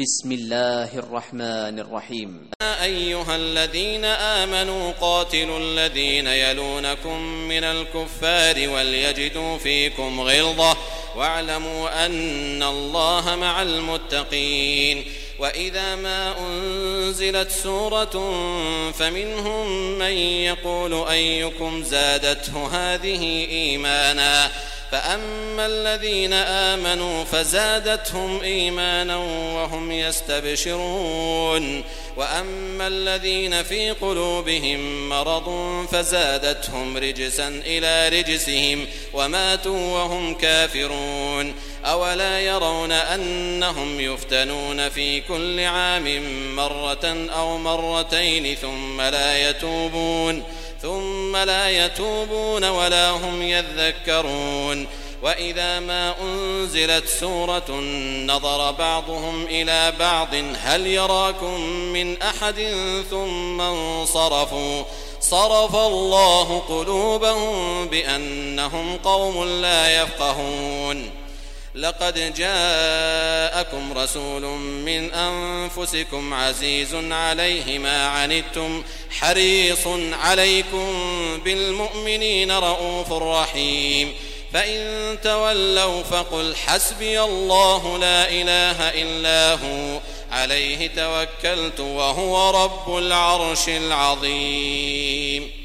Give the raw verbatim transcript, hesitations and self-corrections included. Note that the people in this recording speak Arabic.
بسم الله الرحمن الرحيم. يا أيها الذين آمنوا قاتلوا الذين يلونكم من الكفار وليجدوا فيكم غلظة واعلموا أن الله مع المتقين. وإذا ما أنزلت سورة فمنهم من يقول أيكم زادته هذه إيمانا فأما الذين آمنوا فزادتهم إيمانا وهم يستبشرون وأما الذين في قلوبهم مرض فزادتهم رجسا إلى رجسهم وماتوا وهم كافرون. أولا يرون أنهم يفتنون في كل عام مرة أو مرتين ثم لا يتوبون ثم لا يتوبون ولا هم يذكرون. وإذا ما أنزلت سورة نظر بعضهم إلى بعض هل يراكم من أحد ثم انصرفوا صرف الله قلوبهم بأنهم قوم لا يفقهون. لقد جاءكم رسول من أنفسكم عزيز عليه ما عنتم حريص عليكم بالمؤمنين رؤوف رحيم. فإن تولوا فقل حسبي الله لا إله إلا هو عليه توكلت وهو رب العرش العظيم.